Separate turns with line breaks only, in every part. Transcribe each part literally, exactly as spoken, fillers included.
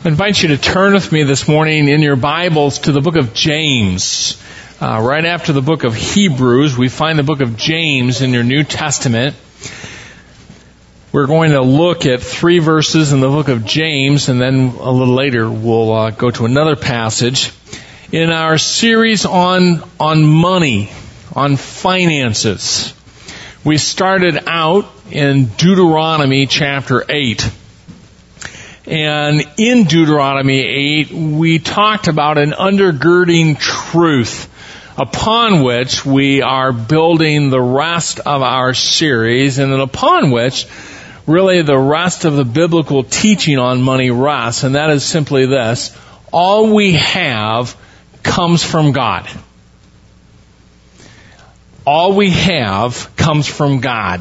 I invite you to turn with me this morning in your Bibles to the book of James. Uh, right after the book of Hebrews, we find the book of James in your New Testament. We're going to look at three verses in the book of James, and then a little later we'll uh, go to another passage. In our series on on money, on finances, we started out in Deuteronomy chapter eight. And in Deuteronomy eight, we talked about an undergirding truth upon which we are building the rest of our series, and then upon which really the rest of the biblical teaching on money rests, and that is simply this: all we have comes from God. All we have comes from God.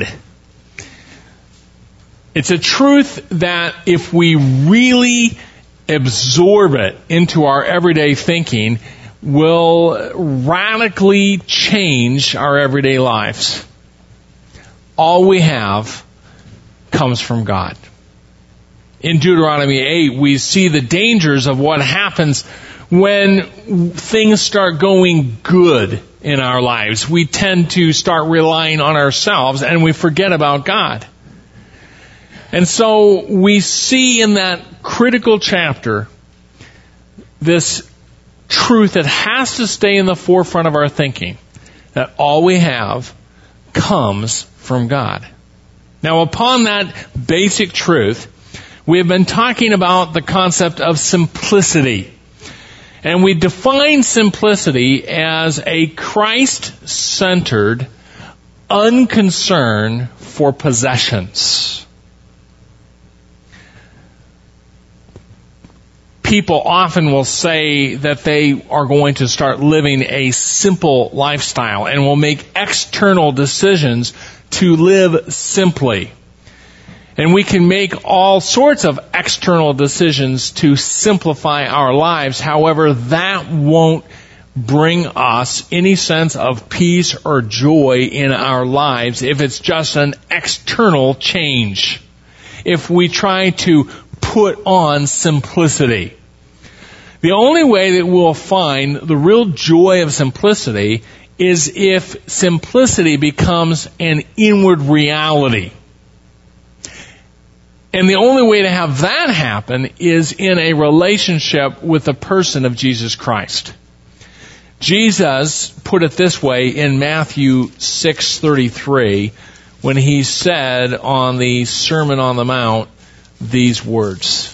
It's a truth that if we really absorb it into our everyday thinking, will radically change our everyday lives. All we have comes from God. In Deuteronomy eight, we see the dangers of what happens when things start going good in our lives. We tend to start relying on ourselves and we forget about God. And so we see in that critical chapter this truth that has to stay in the forefront of our thinking, that all we have comes from God. Now, upon that basic truth, we have been talking about the concept of simplicity. And we define simplicity as a Christ-centered unconcern for possessions. People often will say that they are going to start living a simple lifestyle and will make external decisions to live simply. And we can make all sorts of external decisions to simplify our lives. However, that won't bring us any sense of peace or joy in our lives if it's just an external change. If we try to put on simplicity. The only way that we'll find the real joy of simplicity is if simplicity becomes an inward reality. And the only way to have that happen is in a relationship with the person of Jesus Christ. Jesus put it this way in Matthew six thirty-three when he said on the Sermon on the Mount these words: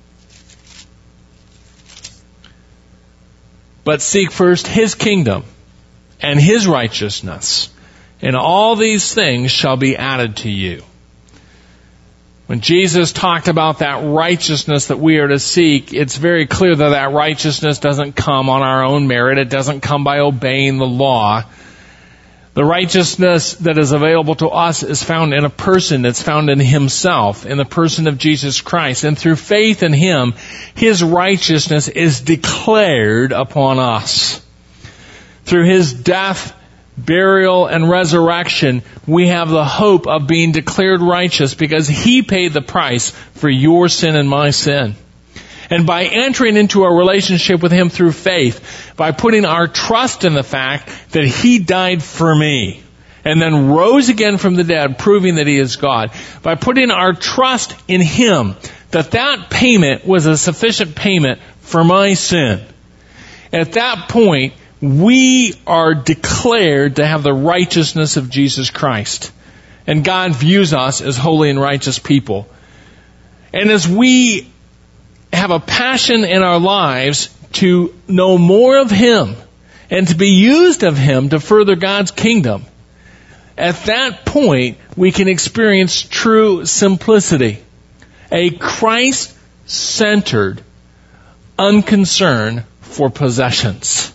"But seek first His kingdom and His righteousness, and all these things shall be added to you." When Jesus talked about that righteousness that we are to seek, it's very clear that that righteousness doesn't come on our own merit. It doesn't come by obeying the law. The righteousness that is available to us is found in a person. It's found in Himself, in the person of Jesus Christ. And through faith in Him, His righteousness is declared upon us. Through His death, burial, and resurrection, we have the hope of being declared righteous because He paid the price for your sin and my sin. And by entering into a relationship with Him through faith, by putting our trust in the fact that He died for me and then rose again from the dead, proving that He is God, by putting our trust in Him, that that payment was a sufficient payment for my sin, at that point, we are declared to have the righteousness of Jesus Christ. And God views us as holy and righteous people. And as we have a passion in our lives to know more of Him and to be used of Him to further God's kingdom, at that point we can experience true simplicity, a Christ-centered unconcern for possessions.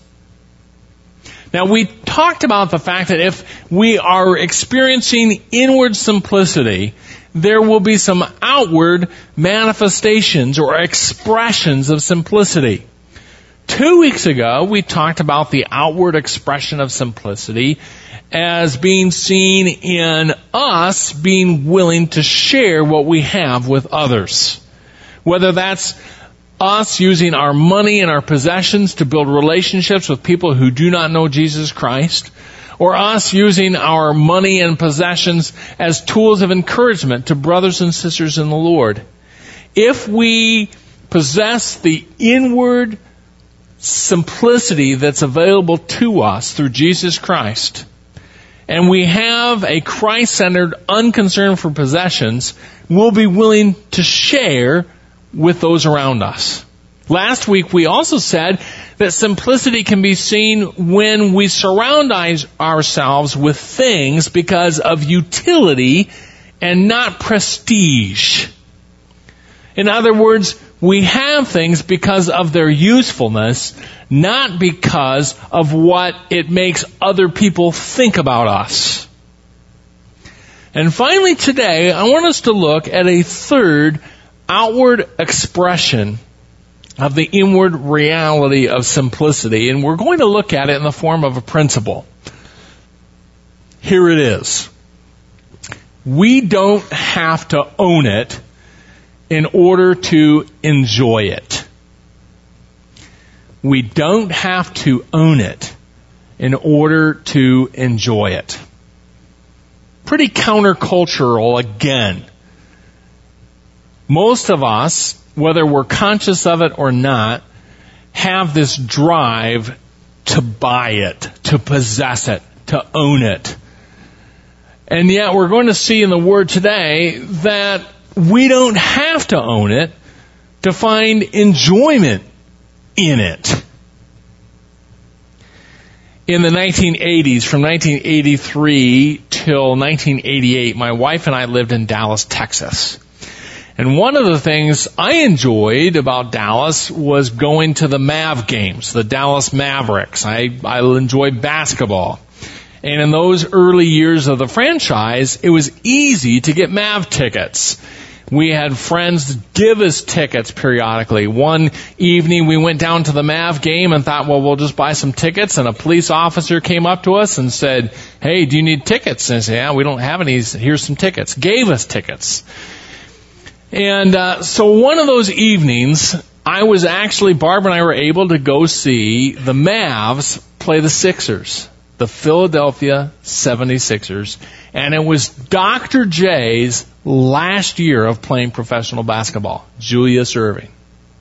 Now, we talked about the fact that if we are experiencing inward simplicity, there will be some outward manifestations or expressions of simplicity. Two weeks ago, we talked about the outward expression of simplicity as being seen in us being willing to share what we have with others. Whether that's us using our money and our possessions to build relationships with people who do not know Jesus Christ, or us using our money and possessions as tools of encouragement to brothers and sisters in the Lord. If we possess the inward simplicity that's available to us through Jesus Christ, and we have a Christ-centered unconcern for possessions, we'll be willing to share with those around us. Last week we also said that simplicity can be seen when we surround ourselves with things because of utility and not prestige. In other words, we have things because of their usefulness, not because of what it makes other people think about us. And finally today, I want us to look at a third outward expression of the inward reality of simplicity, and we're going to look at it in the form of a principle. Here it is. We don't have to own it in order to enjoy it. We don't have to own it in order to enjoy it. Pretty countercultural again. Most of us, whether we're conscious of it or not, have this drive to buy it, to possess it, to own it. And yet we're going to see in the Word today that we don't have to own it to find enjoyment in it. In the nineteen eighties, from nineteen eighty-three till nineteen eighty-eight, my wife and I lived in Dallas, Texas. And one of the things I enjoyed about Dallas was going to the Mav games, the Dallas Mavericks. I, I enjoyed basketball. And in those early years of the franchise, it was easy to get Mav tickets. We had friends give us tickets periodically. One evening we went down to the Mav game and thought, well, we'll just buy some tickets. And a police officer came up to us and said, hey, do you need tickets? And I said, yeah, we don't have any. Here's some tickets. Gave us tickets. And uh, so one of those evenings, I was actually, Barb and I were able to go see the Mavs play the Sixers, the Philadelphia seventy-sixers. And it was Doctor J's last year of playing professional basketball, Julius Erving.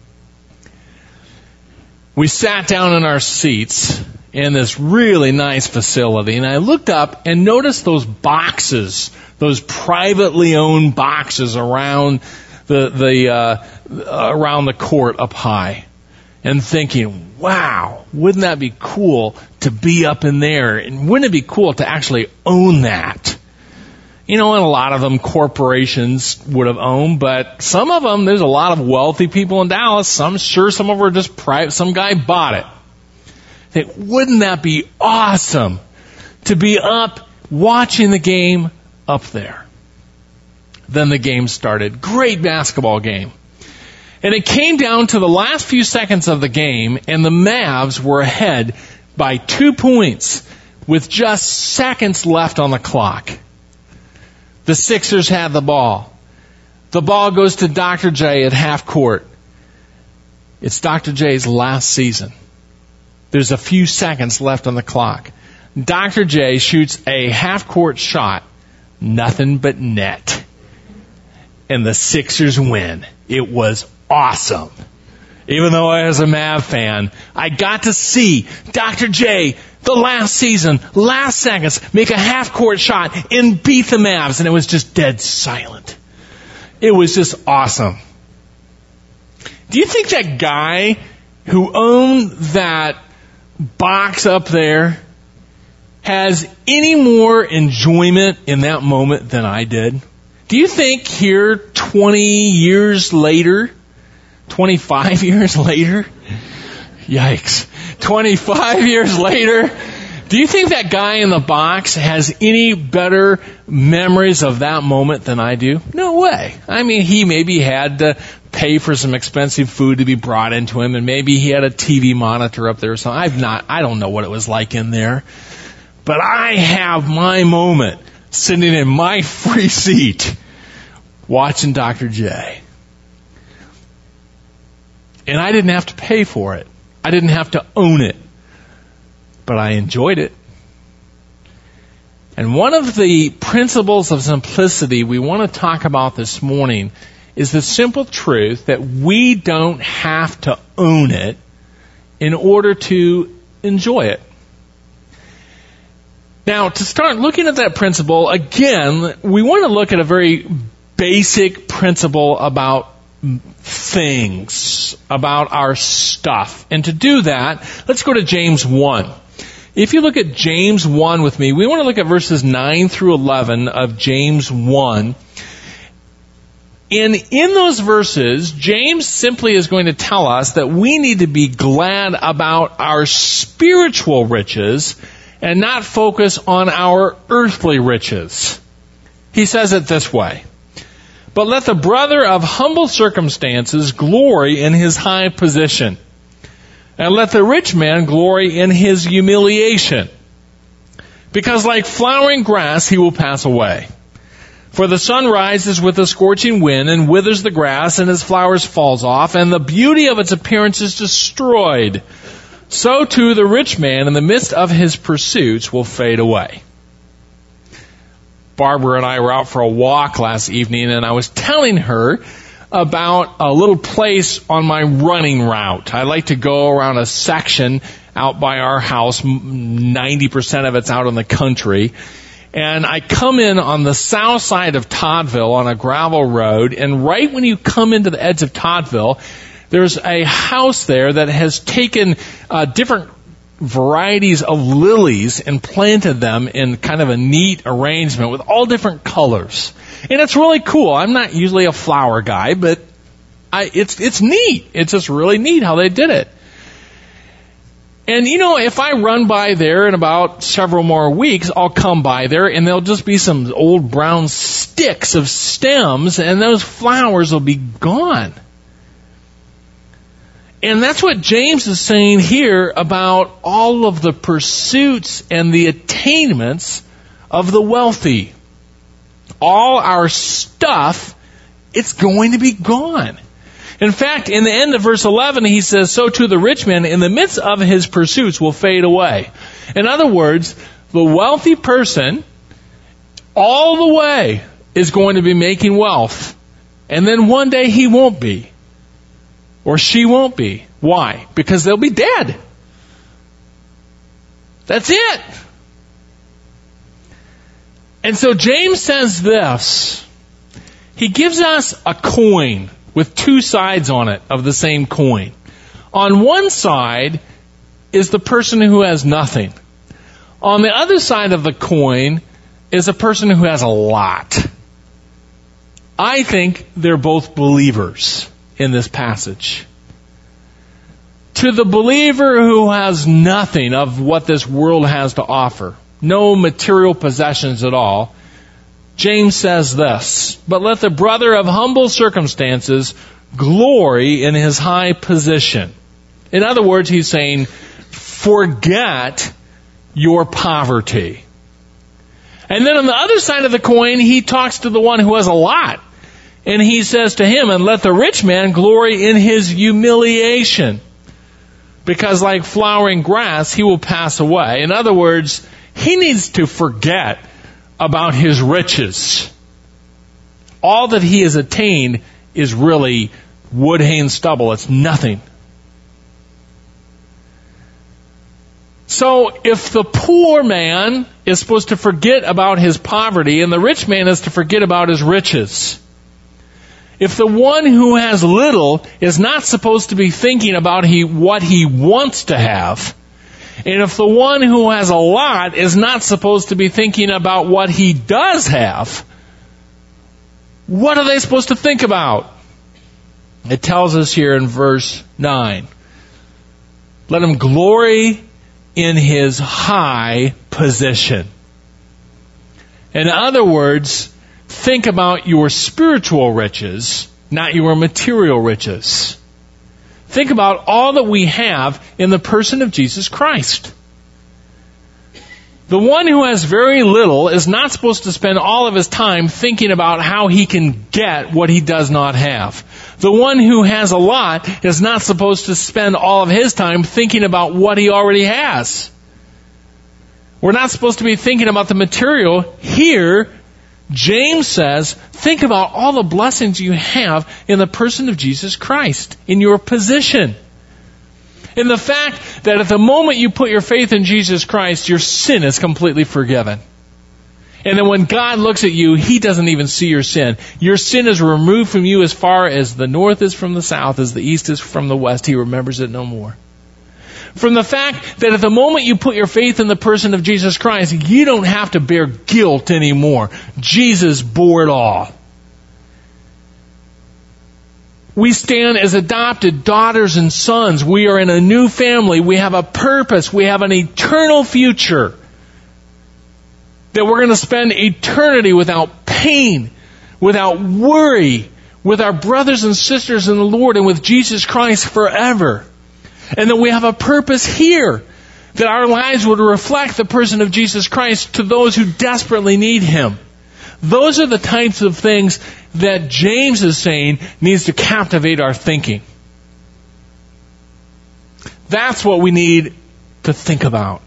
We sat down in our seats in this really nice facility, and I looked up and noticed those boxes, those privately owned boxes around the the uh, around the court up high, and thinking, wow, wouldn't that be cool to be up in there? And wouldn't it be cool to actually own that? You know, and a lot of them corporations would have owned, but some of them, there's a lot of wealthy people in Dallas. I'm sure some of them were just private. Some guy bought it. Think, wouldn't that be awesome to be up watching the game up there? Then the game started. Great basketball game. And it came down to the last few seconds of the game, and the Mavs were ahead by two points with just seconds left on the clock. The Sixers had the ball. The ball goes to Doctor J at half court. It's Doctor J's last season. There's a few seconds left on the clock. Doctor J shoots a half-court shot. Nothing but net. And the Sixers win. It was awesome. Even though I was a Mav fan, I got to see Doctor J, the last season, last seconds, make a half-court shot and beat the Mavs, and it was just dead silent. It was just awesome. Do you think that guy who owned that box up there has any more enjoyment in that moment than I did? Do you think here twenty years later, twenty-five years later, yikes, twenty-five years later, do you think that guy in the box has any better memories of that moment than I do? No way. I mean, he maybe had to pay for some expensive food to be brought into him, and maybe he had a T V monitor up there or something. I've not, I don't know what it was like in there. But I have my moment sitting in my free seat watching Doctor J. And I didn't have to pay for it. I didn't have to own it. But I enjoyed it. And one of the principles of simplicity we want to talk about this morning is the simple truth that we don't have to own it in order to enjoy it. Now, to start looking at that principle, again, we want to look at a very basic principle about things, about our stuff. And to do that, let's go to James one. If you look at James one with me, we want to look at verses nine through eleven of James one. And in those verses, James simply is going to tell us that we need to be glad about our spiritual riches and not focus on our earthly riches. He says it this way: "But let the brother of humble circumstances glory in his high position, and let the rich man glory in his humiliation. Because like flowering grass he will pass away. For the sun rises with a scorching wind and withers the grass, and its flowers falls off, and the beauty of its appearance is destroyed. So too the rich man in the midst of his pursuits will fade away." Barbara and I were out for a walk last evening, and I was telling her about a little place on my running route. I like to go around a section out by our house. ninety percent of it's out in the country. And I come in on the south side of Toddville on a gravel road, and right when you come into the edge of Toddville, there's a house there that has taken uh, different varieties of lilies and planted them in kind of a neat arrangement with all different colors. And it's really cool. I'm not usually a flower guy, but I, it's it's neat. It's just really neat how they did it. And, you know, if I run by there in about several more weeks, I'll come by there and there'll just be some old brown sticks of stems, and those flowers will be gone. And that's what James is saying here about all of the pursuits and the attainments of the wealthy. All our stuff, it's going to be gone. In fact, in the end of verse eleven, he says, "So too the rich man in the midst of his pursuits will fade away." In other words, the wealthy person all the way is going to be making wealth. And then one day he won't be. Or she won't be. Why? Because they'll be dead. That's it. And so James says this. He gives us a coin with two sides on it of the same coin. On one side is the person who has nothing. On the other side of the coin is a person who has a lot. I think they're both believers in this passage. To the believer who has nothing of what this world has to offer, no material possessions at all, James says this: "But let the brother of humble circumstances glory in his high position." In other words, he's saying, forget your poverty. And then on the other side of the coin, he talks to the one who has a lot. And he says to him, "And let the rich man glory in his humiliation. Because like flowering grass, he will pass away." In other words, he needs to forget about his riches. All that he has attained is really wood, hay, and stubble. It's nothing. So if the poor man is supposed to forget about his poverty and the rich man is to forget about his riches, if the one who has little is not supposed to be thinking about he, what he wants to have, and if the one who has a lot is not supposed to be thinking about what he does have, what are they supposed to think about? It tells us here in verse nine, "Let him glory in his high position." In other words, think about your spiritual riches, not your material riches. Think about all that we have in the person of Jesus Christ. The one who has very little is not supposed to spend all of his time thinking about how he can get what he does not have. The one who has a lot is not supposed to spend all of his time thinking about what he already has. We're not supposed to be thinking about the material. Here, James says, think about all the blessings you have in the person of Jesus Christ, in your position. In the fact that at the moment you put your faith in Jesus Christ, your sin is completely forgiven. And then when God looks at you, He doesn't even see your sin. Your sin is removed from you as far as the north is from the south, as the east is from the west. He remembers it no more. From the fact that at the moment you put your faith in the person of Jesus Christ, you don't have to bear guilt anymore. Jesus bore it all. We stand as adopted daughters and sons. We are in a new family. We have a purpose. We have an eternal future. That we're going to spend eternity without pain, without worry, with our brothers and sisters in the Lord and with Jesus Christ forever. And that we have a purpose here. That our lives would reflect the person of Jesus Christ to those who desperately need Him. Those are the types of things that James is saying needs to captivate our thinking. That's what we need to think about.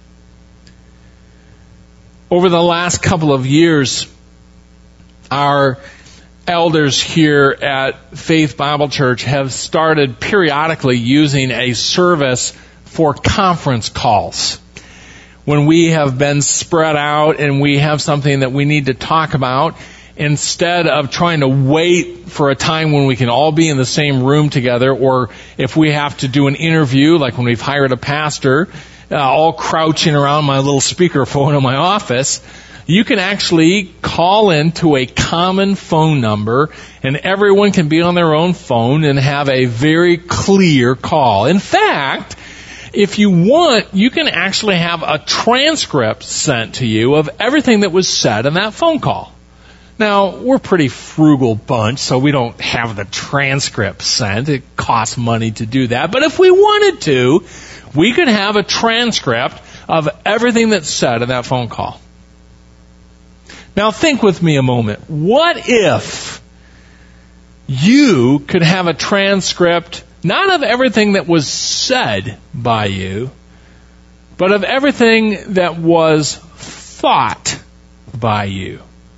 Over the last couple of years, our elders here at Faith Bible Church have started periodically using a service for conference calls. When we have been spread out and we have something that we need to talk about, instead of trying to wait for a time when we can all be in the same room together, or if we have to do an interview, like when we've hired a pastor, uh, all crouching around my little speakerphone in my office, you can actually call into a common phone number, and everyone can be on their own phone and have a very clear call. In fact, if you want, you can actually have a transcript sent to you of everything that was said in that phone call. Now, we're a pretty frugal bunch, so we don't have the transcript sent. It costs money to do that. But if we wanted to, we could have a transcript of everything that's said in that phone call. Now, think with me a moment. What if you could have a transcript not of everything that was said by you, but of everything that was thought by you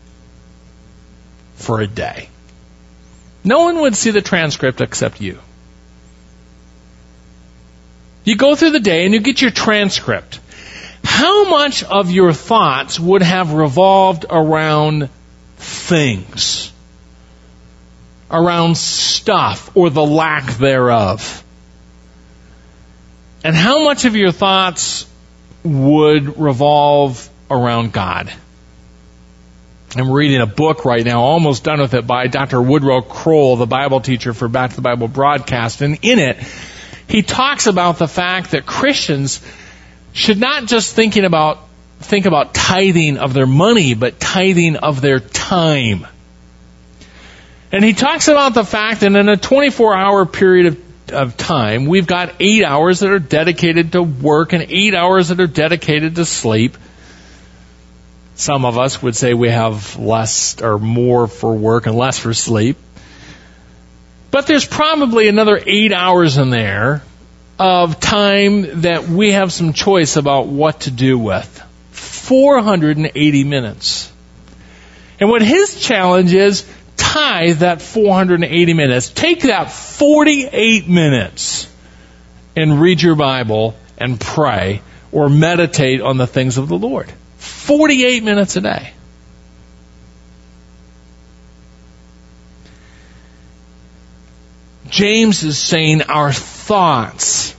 for a day? No one would see the transcript except you. You go through the day and you get your transcript. How much of your thoughts would have revolved around things? Around stuff or the lack thereof? And how much of your thoughts would revolve around God? I'm reading a book right now, almost done with it, by Doctor Woodrow Kroll, the Bible teacher for Back to the Bible broadcast. And in it, he talks about the fact that Christians should not just thinking about think about tithing of their money, but tithing of their time. And he talks about the fact that in a twenty-four hour period of, of time, we've got eight hours that are dedicated to work and eight hours that are dedicated to sleep. Some of us would say we have less or more for work and less for sleep. But there's probably another eight hours in there of time that we have some choice about what to do with. four hundred eighty minutes. And what his challenge is, tithe that four hundred eighty minutes. Take that forty-eight minutes and read your Bible and pray or meditate on the things of the Lord. forty-eight minutes a day. James is saying our thoughts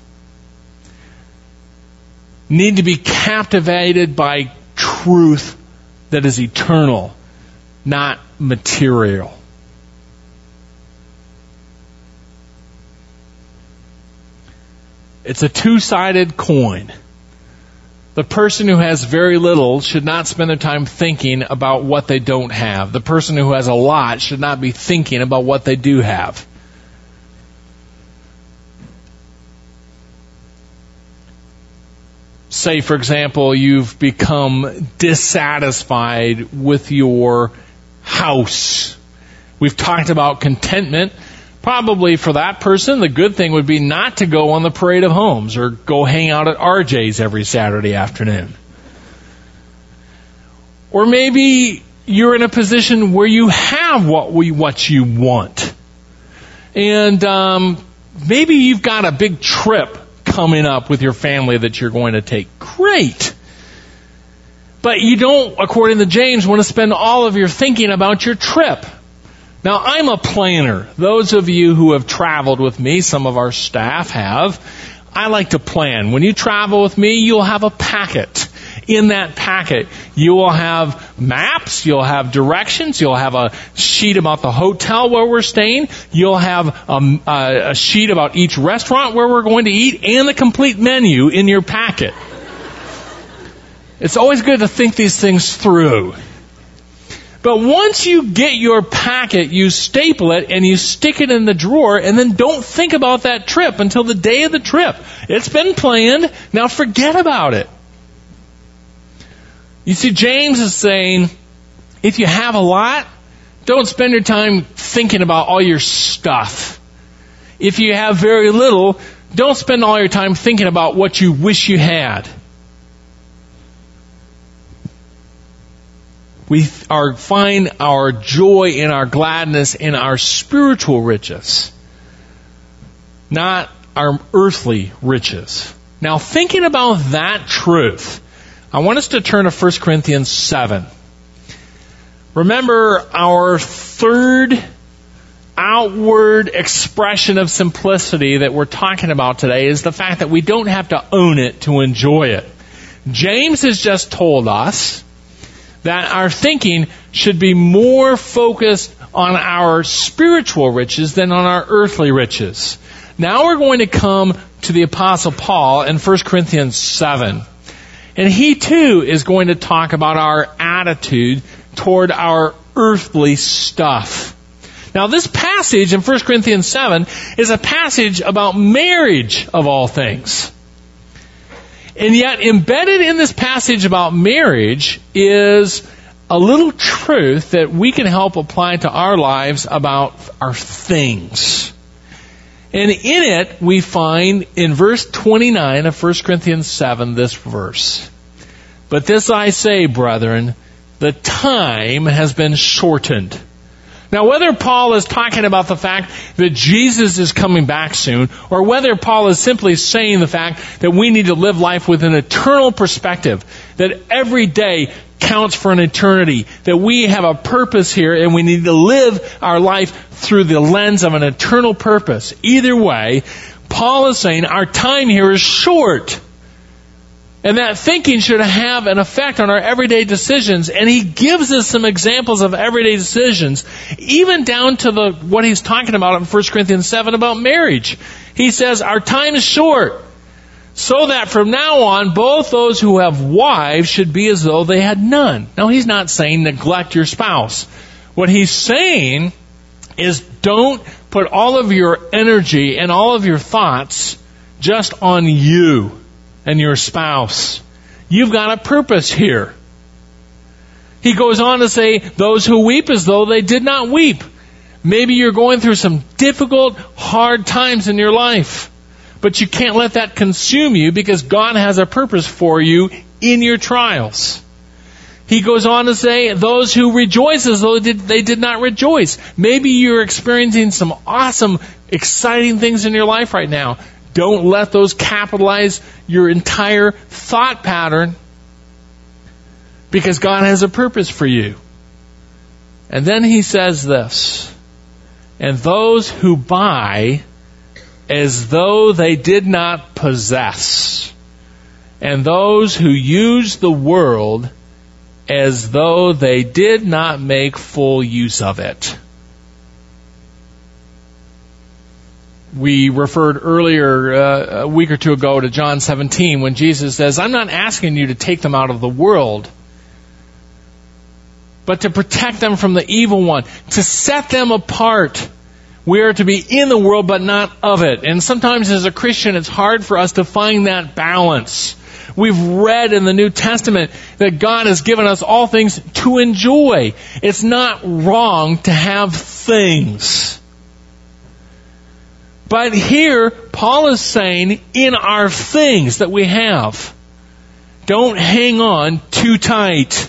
need to be captivated by truth that is eternal, not material. It's a two-sided coin. The person who has very little should not spend their time thinking about what they don't have. The person who has a lot should not be thinking about what they do have. Say, for example, you've become dissatisfied with your house. We've talked about contentment. Probably for that person, the good thing would be not to go on the Parade of Homes or go hang out at R J's every Saturday afternoon. Or maybe you're in a position where you have what we, what you want. And um, maybe you've got a big trip coming up with your family that you're going to take. Great. But you don't, according to James, want to spend all of your thinking about your trip. Now, I'm a planner. Those of you who have traveled with me, some of our staff have, I like to plan. When you travel with me, you'll have a packet. In that packet, you will have maps, you'll have directions, you'll have a sheet about the hotel where we're staying, you'll have a, a, a sheet about each restaurant where we're going to eat, and the complete menu in your packet. It's always good to think these things through. But once you get your packet, you staple it and you stick it in the drawer, and then don't think about that trip until the day of the trip. It's been planned, now forget about it. You see, James is saying, if you have a lot, don't spend your time thinking about all your stuff. If you have very little, don't spend all your time thinking about what you wish you had. We are, find our joy and our gladness in our spiritual riches, not our earthly riches. Now, thinking about that truth, I want us to turn to First Corinthians seven. Remember, our third outward expression of simplicity that we're talking about today is the fact that we don't have to own it to enjoy it. James has just told us that our thinking should be more focused on our spiritual riches than on our earthly riches. Now we're going to come to the Apostle Paul in First Corinthians seven. And he too is going to talk about our attitude toward our earthly stuff. Now this passage in First Corinthians seven is a passage about marriage of all things. And yet embedded in this passage about marriage is a little truth that we can help apply to our lives about our things. And in it, we find in verse twenty-nine of First Corinthians seven this verse. But this I say, brethren, the time has been shortened. Now, whether Paul is talking about the fact that Jesus is coming back soon, or whether Paul is simply saying the fact that we need to live life with an eternal perspective, that every day counts for an eternity, that we have a purpose here and we need to live our life through the lens of an eternal purpose. Either way, Paul is saying our time here is short. And that thinking should have an effect on our everyday decisions. And he gives us some examples of everyday decisions, even down to the what he's talking about in First Corinthians seven about marriage. He says, our time is short, so that from now on, both those who have wives should be as though they had none. Now, he's not saying neglect your spouse. What he's saying is don't put all of your energy and all of your thoughts just on you and your spouse. You've got a purpose here. He goes on to say, those who weep as though they did not weep. Maybe you're going through some difficult, hard times in your life, but you can't let that consume you because God has a purpose for you in your trials. He goes on to say, those who rejoice as though they did not rejoice. Maybe you're experiencing some awesome, exciting things in your life right now. Don't let those capitalize your entire thought pattern, because God has a purpose for you. And then he says this, and those who buy as though they did not possess, and those who use the world as though they did not make full use of it. We referred earlier, uh, a week or two ago, to John seventeen when Jesus says, I'm not asking you to take them out of the world, but to protect them from the evil one, to set them apart. We are to be in the world, but not of it. And sometimes as a Christian, it's hard for us to find that balance. We've read in the New Testament that God has given us all things to enjoy. It's not wrong to have things. But here, Paul is saying, in our things that we have, don't hang on too tight.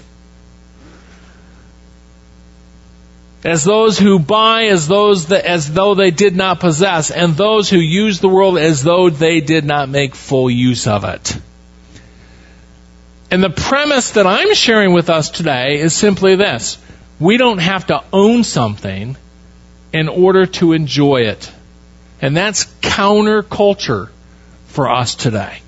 As those who buy as those that, as though they did not possess, and those who use the world as though they did not make full use of it. And the premise that I'm sharing with us today is simply this. We don't have to own something in order to enjoy it. And that's counterculture for us today.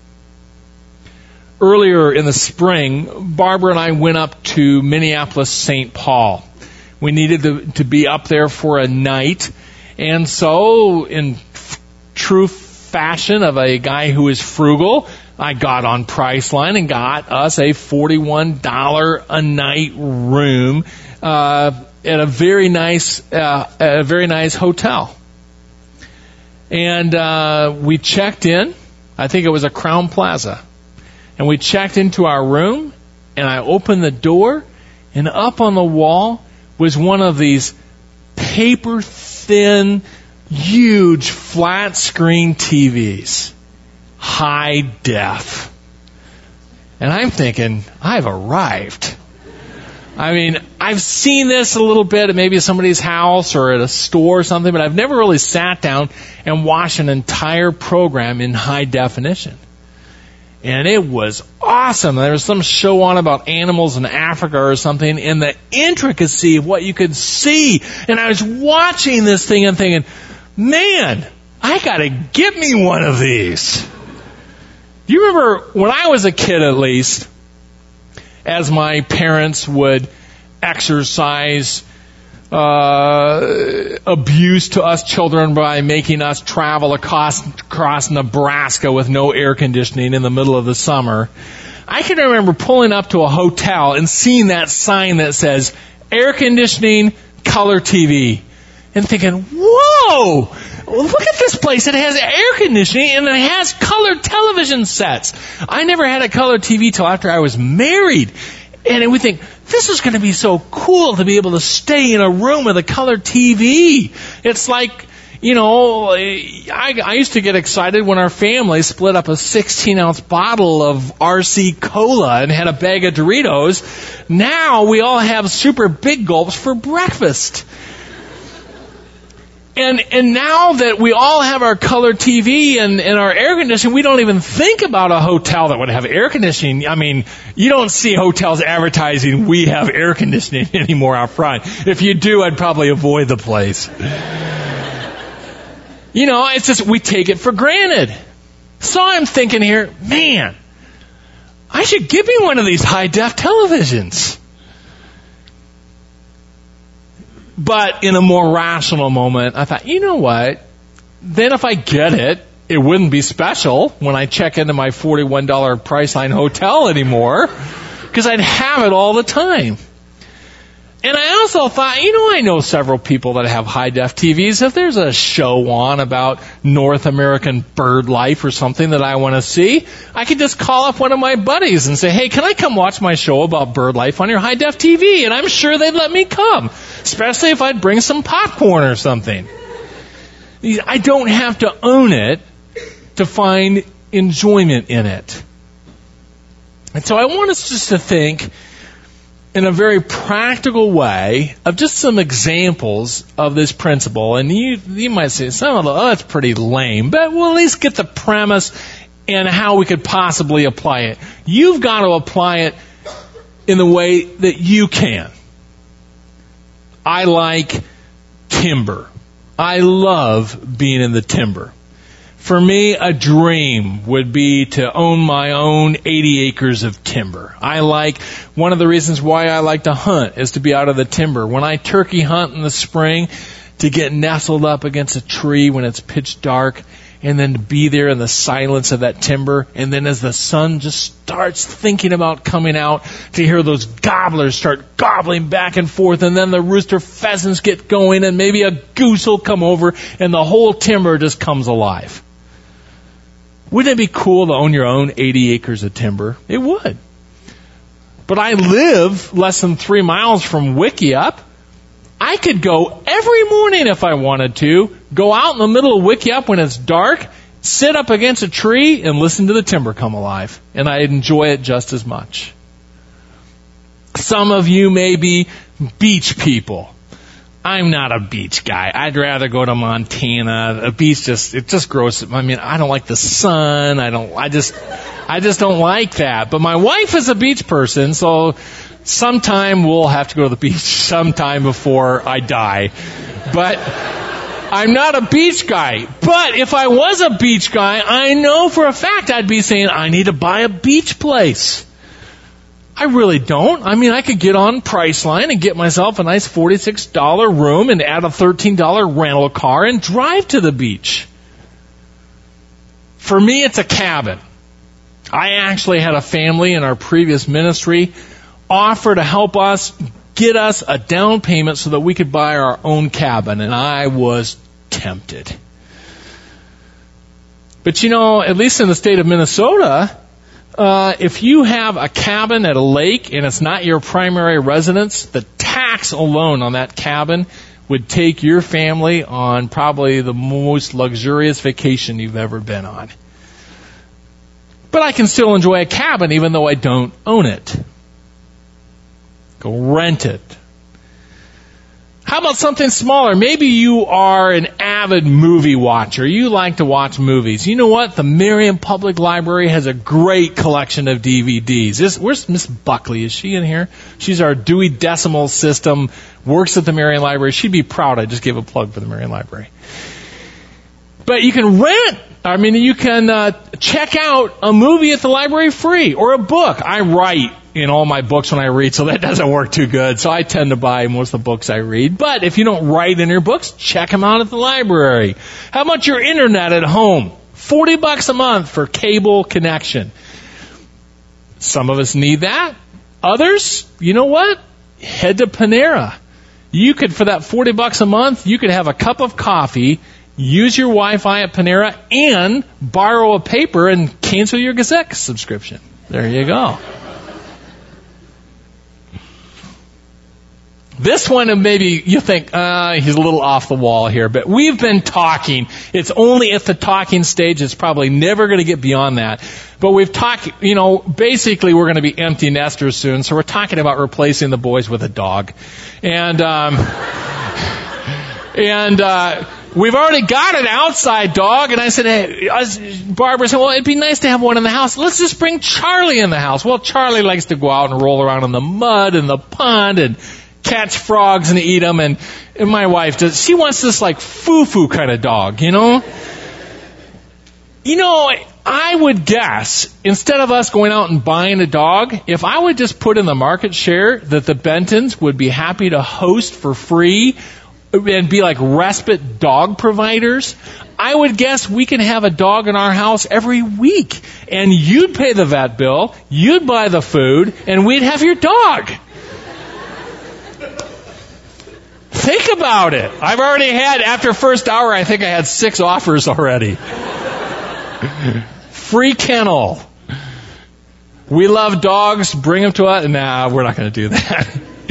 Earlier in the spring, Barbara and I went up to Minneapolis, Saint Paul. We needed to, to be up there for a night. And so, in f- true fashion of a guy who is frugal, I got on Priceline and got us a forty-one dollars a night room uh, at a very nice, uh, at a very nice hotel. And uh, we checked in. I think it was a Crowne Plaza. And we checked into our room, and I opened the door, and up on the wall was one of these paper-thin, huge, flat-screen T Vs. High def. And I'm thinking, I've arrived. I mean, I've seen this a little bit at maybe somebody's house or at a store or something, but I've never really sat down and watched an entire program in high definition. And it was awesome. There was some show on about animals in Africa or something, and the intricacy of what you could see. And I was watching this thing and thinking, man, I gotta get me one of these. Do you remember when I was a kid, at least, as my parents would exercise uh, abuse to us children by making us travel across, across Nebraska with no air conditioning in the middle of the summer. I can remember pulling up to a hotel and seeing that sign that says, air conditioning, color T V. And thinking, whoa, look at this place. It has air conditioning and it has color television sets. I never had a color T V till after I was married. And we think, this is going to be so cool to be able to stay in a room with a color T V. It's like, you know, I, I used to get excited when our family split up a sixteen ounce bottle of R C Cola and had a bag of Doritos. Now we all have super big gulps for breakfast. And and now that we all have our color T V and, and our air conditioning, we don't even think about a hotel that would have air conditioning. I mean, you don't see hotels advertising, we have air conditioning anymore out front. If you do, I'd probably avoid the place. You know, it's just, we take it for granted. So I'm thinking here, man, I should give me one of these high-def televisions. But in a more rational moment, I thought, you know what? Then if I get it, it wouldn't be special when I check into my forty-one dollars Priceline hotel anymore, because I'd have it all the time. And I also thought, you know, I know several people that have high-def T Vs. If there's a show on about North American bird life or something that I want to see, I could just call up one of my buddies and say, hey, can I come watch my show about bird life on your high-def T V? And I'm sure they'd let me come, especially if I'd bring some popcorn or something. I don't have to own it to find enjoyment in it. And so I want us just to think in a very practical way of just some examples of this principle. And you you might say, some of the, oh, that's pretty lame, but we'll at least get the premise and how we could possibly apply it. You've got to apply it in the way that you can. I like timber. I love being in the timber. For me, a dream would be to own my own eighty acres of timber. I like, one of the reasons why I like to hunt is to be out of the timber. When I turkey hunt in the spring, to get nestled up against a tree when it's pitch dark, and then to be there in the silence of that timber, and then as the sun just starts thinking about coming out, to hear those gobblers start gobbling back and forth, and then the rooster pheasants get going, and maybe a goose will come over, and the whole timber just comes alive. Wouldn't it be cool to own your own eighty acres of timber? It would. But I live less than three miles from Wickiup. I could go every morning if I wanted to, go out in the middle of Wickiup when it's dark, sit up against a tree and listen to the timber come alive. And I'd enjoy it just as much. Some of you may be beach people. I'm not a beach guy. I'd rather go to Montana. A beach just, it just grows. I mean, I don't like the sun. I don't, I just, I just don't like that. But my wife is a beach person, so sometime we'll have to go to the beach sometime before I die. But I'm not a beach guy. But if I was a beach guy, I know for a fact I'd be saying, I need to buy a beach place. I really don't. I mean, I could get on Priceline and get myself a nice forty-six dollars room and add a thirteen dollars rental car and drive to the beach. For me, it's a cabin. I actually had a family in our previous ministry offer to help us get us a down payment so that we could buy our own cabin, and I was tempted. But you know, at least in the state of Minnesota, Uh, if you have a cabin at a lake and it's not your primary residence, the tax alone on that cabin would take your family on probably the most luxurious vacation you've ever been on. But I can still enjoy a cabin even though I don't own it. Go rent it. How about something smaller? Maybe you are an avid movie watcher. You like to watch movies. You know what? The Marion Public Library has a great collection of D V Ds. This, where's Miss Buckley? Is she in here? She's our Dewey Decimal System, works at the Marion Library. She'd be proud I just gave a plug for the Marion Library. But you can rent. I mean, you can uh, check out a movie at the library free, or a book. I write in all my books when I read, so that doesn't work too good. So I tend to buy most of the books I read. But if you don't write in your books, check them out at the library. How about your internet at home? forty bucks a month for cable connection. Some of us need that. Others, you know what? Head to Panera. You could, for that forty bucks a month, you could have a cup of coffee, use your Wi-Fi at Panera, and borrow a paper and cancel your Gazette subscription. There you go. This one, maybe you think, uh, he's a little off the wall here, but we've been talking. It's only at the talking stage. It's probably never going to get beyond that. But we've talked, you know, basically we're going to be empty nesters soon, so we're talking about replacing the boys with a dog. And, um, and, uh, we've already got an outside dog, and I said, hey, Barbara said, well, it'd be nice to have one in the house. Let's just bring Charlie in the house. Well, Charlie likes to go out and roll around in the mud and the pond and catch frogs and eat them, and, and my wife does. She wants this like foo-foo kind of dog, you know? You know, I would guess, instead of us going out and buying a dog, if I would just put in the market share that the Bentons would be happy to host for free and be like respite dog providers, I would guess we can have a dog in our house every week. And you'd pay the vet bill, you'd buy the food, and we'd have your dog. Think about it. I've already had, after first hour, I think I had six offers already. Free kennel. We love dogs. Bring them to us. Nah, we're not going to do that.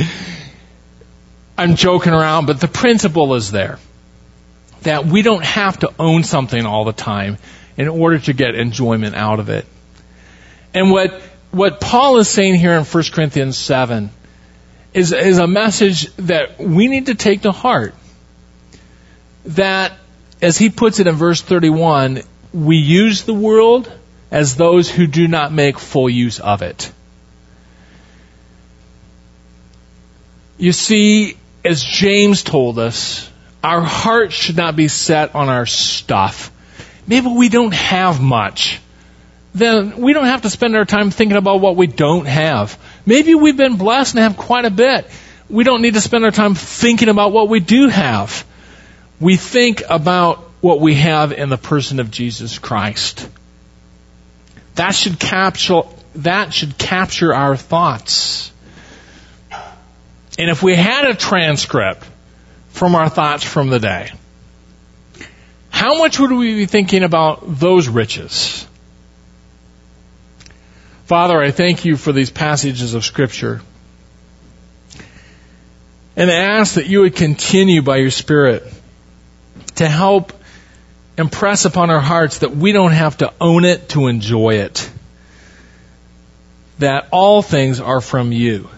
I'm joking around, but the principle is there. That we don't have to own something all the time in order to get enjoyment out of it. And what, what Paul is saying here in First Corinthians seven is, is a message that we need to take to heart. That, as he puts it in verse thirty-one, we use the world as those who do not make full use of it. You see, as James told us, our heart should not be set on our stuff. Maybe we don't have much. Then we don't have to spend our time thinking about what we don't have. Maybe we've been blessed and have quite a bit. We don't need to spend our time thinking about what we do have. We think about what we have in the person of Jesus Christ. That should capture, that should capture our thoughts. And if we had a transcript from our thoughts from the day, how much would we be thinking about those riches? Father, I thank you for these passages of Scripture. And I ask that you would continue by your Spirit to help impress upon our hearts that we don't have to own it to enjoy it. That all things are from you.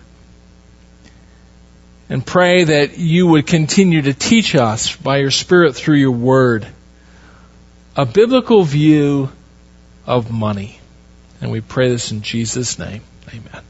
And pray that you would continue to teach us by your Spirit through your Word a biblical view of money. And we pray this in Jesus' name. Amen.